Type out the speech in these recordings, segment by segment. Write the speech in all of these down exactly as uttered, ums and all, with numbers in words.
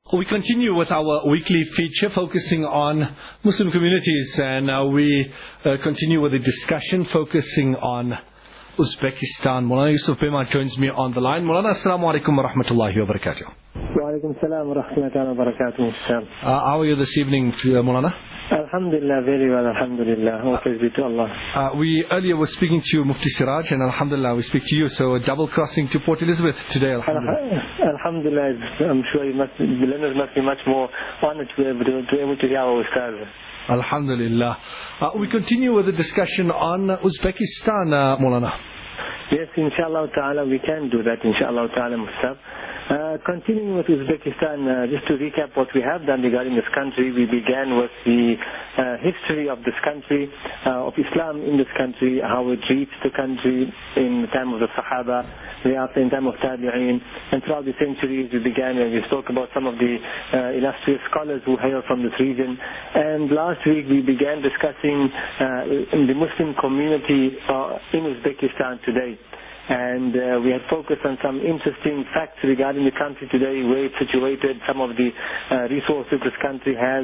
We continue with our weekly feature focusing on Muslim communities, and uh, we uh, continue with a discussion focusing on Uzbekistan. Maulana Yusuf Pema joins me on the line. Maulana, assalamu alaikum wa rahmatullahi wa barakatuh. Wa alaikum salam wa rahmatullahi wa barakatuh. Uh, how are you this evening, uh, Maulana? Alhamdulillah, very well, alhamdulillah. All praise be to Allah. Uh, we earlier were speaking to Mufti Siraj, and alhamdulillah we speak to you, so a double crossing to Port Elizabeth today, alhamdulillah. Alhamdulillah, I'm sure you must, the learners must be much more honored to be able to, to, able to hear our ustaz. Alhamdulillah. Uh, we continue with the discussion on Uzbekistan, uh, Maulana. Yes, inshallah ta'ala, we can do that, inshallah ta'ala, Mustab. Uh, continuing with Uzbekistan, uh, just to recap what we have done regarding this country, we began with the uh, history of this country, uh, of Islam in this country, how it reached the country in the time of the Sahaba, thereafter in time of Tabi'een, and throughout the centuries we began and we spoke about some of the uh, illustrious scholars who hail from this region. And last week we began discussing uh, in the Muslim community uh, in Uzbekistan today. And uh, we had focused on some interesting facts regarding the country today, where it's situated, some of the uh, resources this country has,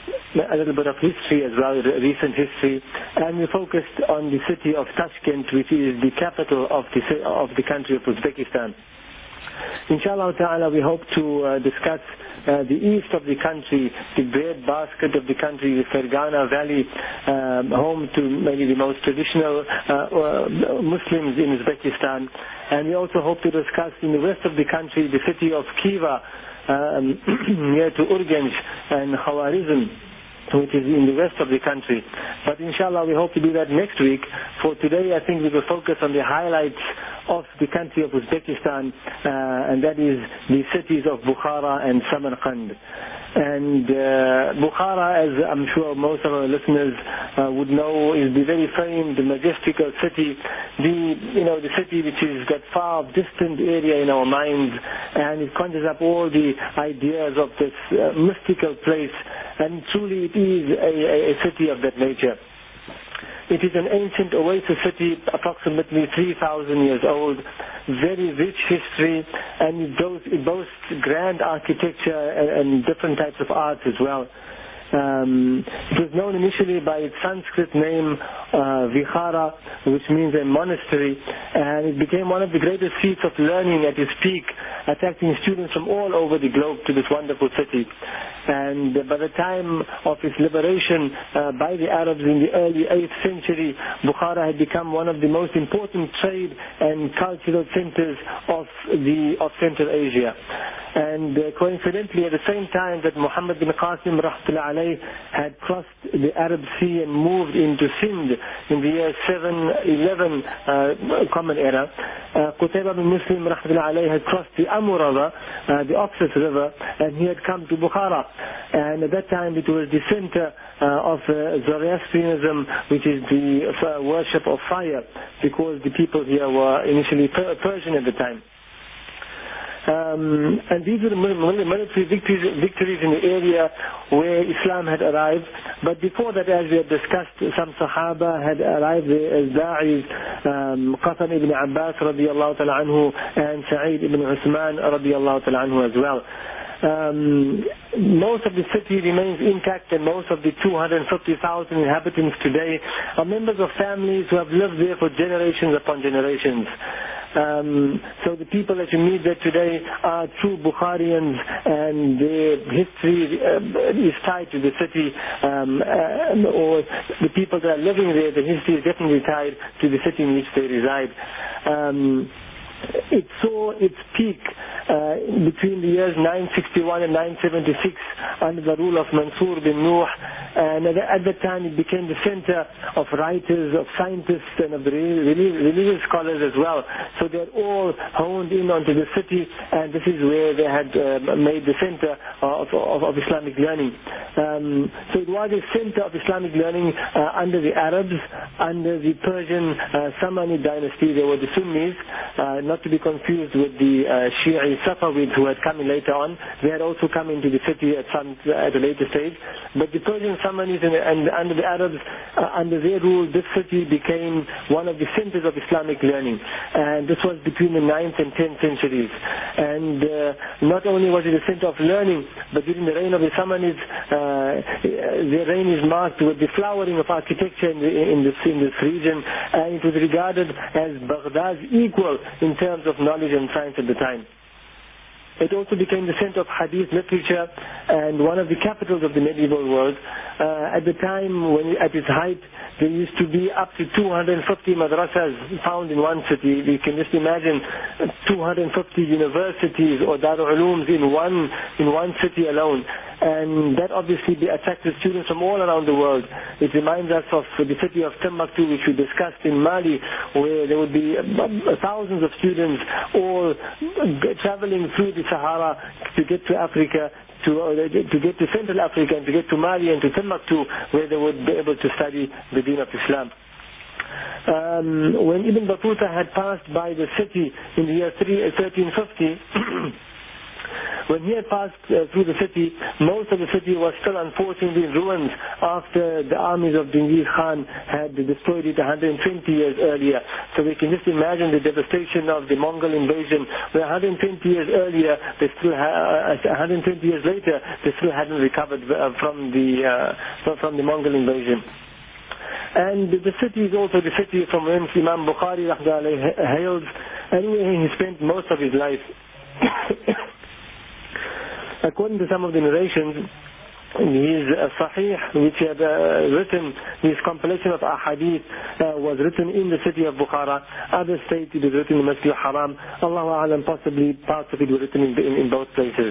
a little bit of history as well, recent history. And we focused on the city of Tashkent, which is the capital of the, of the country of Uzbekistan. Inshallah ta'ala, we hope to uh, discuss Uh, the east of the country, the breadbasket of the country, the Fergana Valley, um, home to maybe the most traditional uh, uh, Muslims in Uzbekistan. And we also hope to discuss in the west of the country the city of Khiva, um, near to Urgench and Khawarizm, which is in the west of the country. But inshallah we hope to do that next week. For today I think we will focus on the highlights of the country of Uzbekistan, uh, and that is the cities of Bukhara and Samarkand. And uh, Bukhara, as I'm sure most of our listeners uh, would know, is the very famed, majestical city, the you know the city which has got far distant area in our minds, and it conjures up all the ideas of this uh, mystical place, and truly it is a, a, a city of that nature. It is an ancient oasis city, approximately three thousand years old, very rich history, and it boasts, it boasts grand architecture and, and different types of arts as well. Um, it was known initially by its Sanskrit name, uh, Vihara, which means a monastery, and it became one of the greatest seats of learning at its peak, attracting students from all over the globe to this wonderful city. And uh, by the time of its liberation uh, by the Arabs in the early eighth century, Bukhara had become one of the most important trade and cultural centers of the of Central Asia. And uh, coincidentally, at the same time that Muhammad bin Qasim rahmatullah alayh had crossed the Arab Sea and moved into Sindh in the year seven eleven uh, Common Era, uh, Qutayba bin Muslim rahmatullah alayh had crossed the Amur River, uh, the Oxus River, and he had come to Bukhara. And at that time it was the center uh, of uh, Zoroastrianism, which is the uh, worship of fire, because the people here were initially per Persian at the time. Um, and these were the military victories, victories in the area where Islam had arrived. But before that, as we had discussed, some Sahaba had arrived there as Da'is, um, Qasim ibn Abbas radiallahu ta'ala anhu, and Sa'id ibn Usman radiallahu ta'ala anhu as well. Um, most of the city remains intact, and most of the two hundred fifty thousand inhabitants today are members of families who have lived there for generations upon generations. Um, so the people that you meet there today are true Bukharians, and their history uh, is tied to the city, um, uh, or the people that are living there, the history is definitely tied to the city in which they reside. Um, It saw its peak uh, between the years nine sixty-one and nine seventy-six under the rule of Mansur bin Nuh, and at, at that time it became the center of writers, of scientists, and of the religious scholars as well. So they're all honed in onto the city, and this is where they had uh, made the center of, of, of Islamic learning. Um, so it was a center of Islamic learning uh, under the Arabs, under the Persian uh, Samanid dynasty. They were the Sunnis, uh, not to be confused with the uh, Shi'i Safavids who had come in later on. They had also come into the city at some at a later stage. But the Persian Samanids and, and under the Arabs, uh, under their rule, this city became one of the centers of Islamic learning. And this was between the ninth and tenth centuries. And uh, not only was it a center of learning, but during the reign of the Samanids, uh, their reign is marked with the flowering of architecture in, the, in, this, in this region, and it was regarded as Baghdad's equal in terms of knowledge and science at the time. It also became the center of hadith literature and one of the capitals of the medieval world. Uh, at the time, when at its height, there used to be up to two hundred fifty madrasas found in one city. We can just imagine two hundred fifty universities or Darul Ulooms in one in one city alone. And that obviously attracted students from all around the world. It reminds us of the city of Timbuktu, which we discussed in Mali, where there would be thousands of students all traveling through the Sahara to get to Africa, to, uh, to get to Central Africa, and to get to Mali and to Timbuktu, where they would be able to study the Deen of Islam. Um, when Ibn Battuta had passed by the city in the year thirteen fifty, when he had passed uh, through the city, most of the city was still unfortunately in ruins after the armies of Genghis Khan had destroyed it one hundred twenty years earlier. So we can just imagine the devastation of the Mongol invasion, where one hundred twenty years earlier, they still ha- uh, one hundred twenty years later, they still hadn't recovered uh, from the uh, from the Mongol invasion. And the city is also the city from whence Imam Bukhari hails, and where he spent most of his life. According to some of the narrations, his uh, Sahih, which he had uh, written, his compilation of ahadith uh, was written in the city of Bukhara. Others state it was written in Masjid al-Haram. Allahu A'lam, possibly parts of it were written in, in, in both places.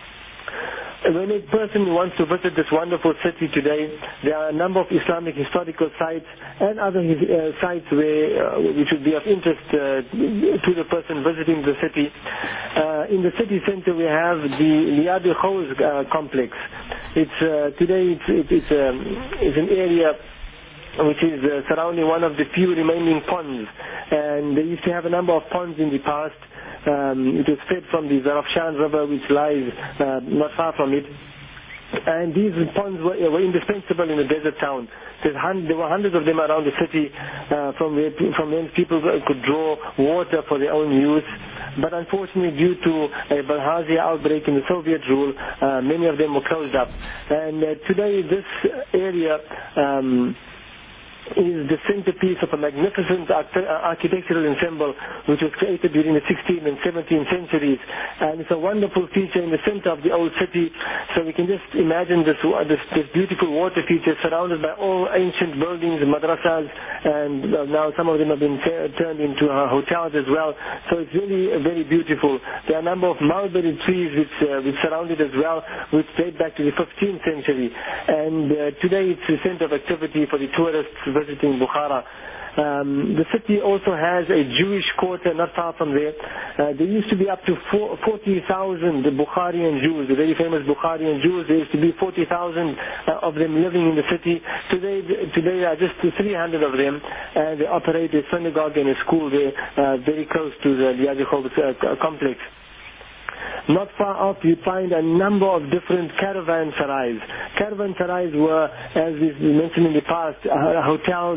When a person wants to visit this wonderful city today, there are a number of Islamic historical sites and other uh, sites where, uh, which would be of interest uh, to the person visiting the city. Uh, in the city center we have the Liad-e-Khawz uh, complex. It's, uh, today it's, it, it's, um, it's an area which is uh, surrounding one of the few remaining ponds. And they used to have a number of ponds in the past. Um, it was fed from the Zarafshan River, which lies uh, not far from it. And these ponds were, were indispensable in a desert town. Hun- there were hundreds of them around the city uh, from where from whence people could draw water for their own use. But unfortunately, due to a Bilharzia outbreak in the Soviet rule, uh, many of them were closed up. And uh, today, this area Um, is the centerpiece of a magnificent architectural ensemble which was created during the sixteenth and seventeenth centuries, and it's a wonderful feature in the center of the old city. So we can just imagine this this, this beautiful water feature surrounded by all ancient buildings, madrasas, and now some of them have been t- turned into uh, hotels as well. So it's really uh, very beautiful. There are a number of mulberry trees which uh, which surround it as well, which date back to the fifteenth century, and uh, today it's a center of activity for the tourists visiting Bukhara. Um, the city also has a Jewish quarter not far from there. Uh, there used to be up to forty thousand Bukharian Jews, the very famous Bukharian Jews. There used to be forty thousand uh, of them living in the city. Today, today there are just three hundred of them, and they operate a synagogue and a school there, uh, very close to the Liad-e-Khawz uh, complex. Not far off you find a number of different caravan sarais. Caravan sarais were, as we mentioned in the past, uh, hotels